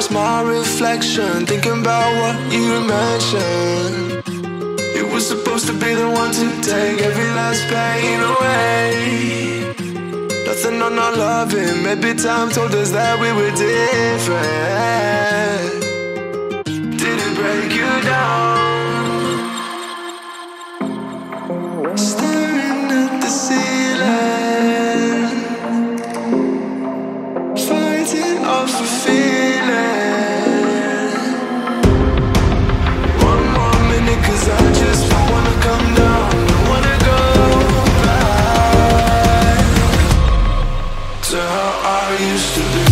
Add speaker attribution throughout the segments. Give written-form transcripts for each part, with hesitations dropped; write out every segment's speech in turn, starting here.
Speaker 1: past my reflection, thinking about what you mentioned. It was supposed to be the one to take every last pain away. Nothing on our loving, maybe time told us that we were different. Did it break you down? Staring at the ceiling, fighting off a feeling. One more minute, 'cause I just don't wanna come down. Don't wanna go back to how I used to be.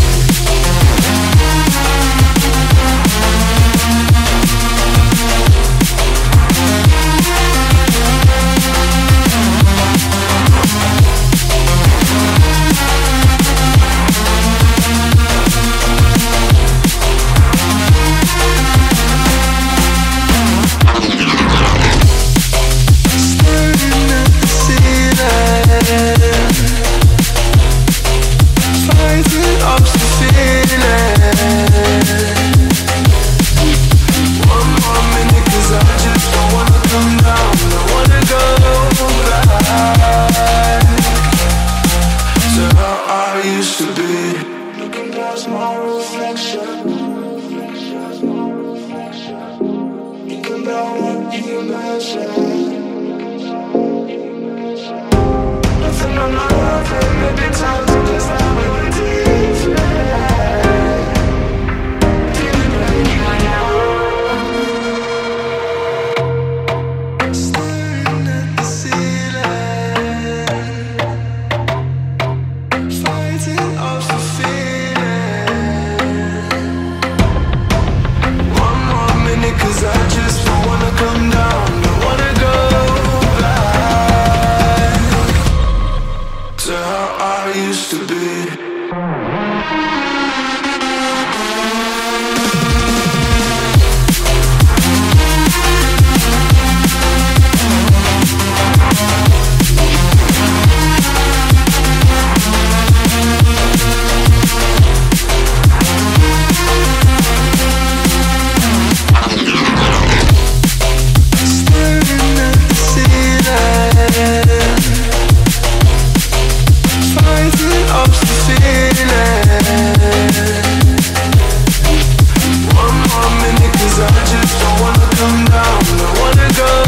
Speaker 1: One more minute, 'cause I just don't wanna come down. Don't wanna go